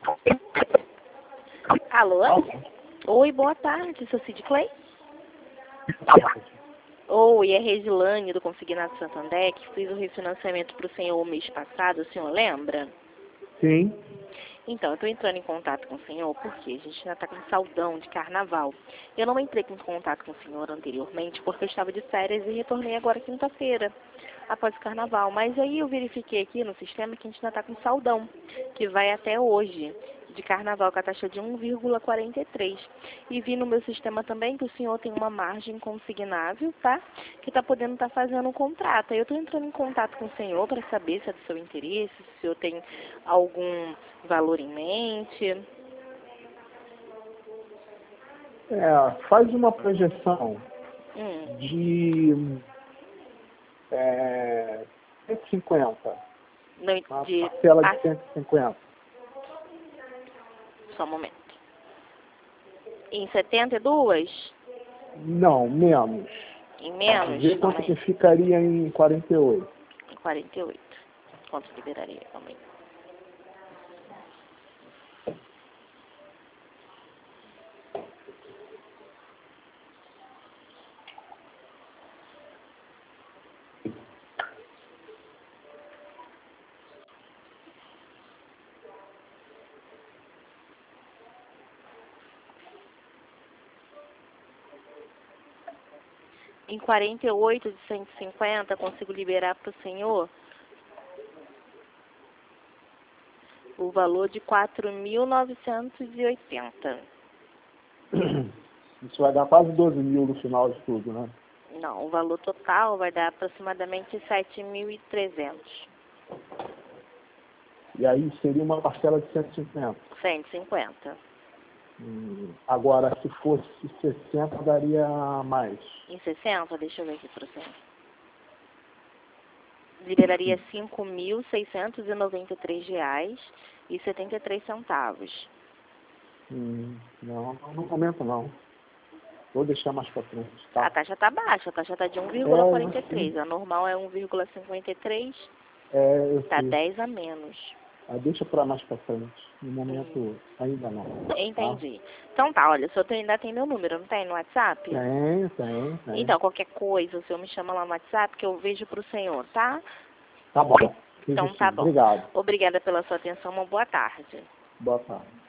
Alô? Oi, boa tarde, seu Cid Clay? Oi, é Resilane do Consignado Santander, que fiz o refinanciamento para o senhor mês passado, o senhor lembra? Sim. Então, eu estou entrando em contato com o senhor porque a gente ainda está com saldão de carnaval. Eu não entrei em contato com o senhor anteriormente porque eu estava de férias e retornei agora quinta-feira, após o carnaval. Mas aí eu verifiquei aqui no sistema que a gente ainda está com saldão, que vai até hoje, de carnaval, com a taxa de 1,43. E vi no meu sistema também que o senhor tem uma margem consignável, tá? Que está podendo estar fazendo um contrato. Aí eu estou entrando em contato com o senhor para saber se é do seu interesse, se o senhor tem algum valor em mente. Faz uma projeção de 150. Não, Uma de... parcela de 150. Só um momento. Em 72? Não, menos. Em menos? Vê quanto que ficaria em 48. Em 48. Quanto liberaria? Calma aí. Em 48 de 150, consigo liberar para o senhor o valor de 4.980. Isso vai dar quase 12 mil no final de tudo, né? Não, o valor total vai dar aproximadamente 7.300. E aí seria uma parcela de 150. 150. Agora, se fosse 60, daria mais. Em 60, deixa eu ver aqui para o senhor. Liberaria R$ 5.693,73. Não, no momento não. Vou deixar mais para frente. Tá? A taxa está baixa, a taxa está de 1,43. A normal é 1,53. Está 10 a menos. Deixa para mais para frente. No momento, ainda não. Entendi. Tá? Então tá, olha, o senhor ainda tem meu número, não tem no WhatsApp? Tem. Então, qualquer coisa, o senhor me chama lá no WhatsApp que eu vejo pro senhor, tá? Tá bom. Então tá bom. Obrigado. Obrigada pela sua atenção, uma boa tarde. Boa tarde.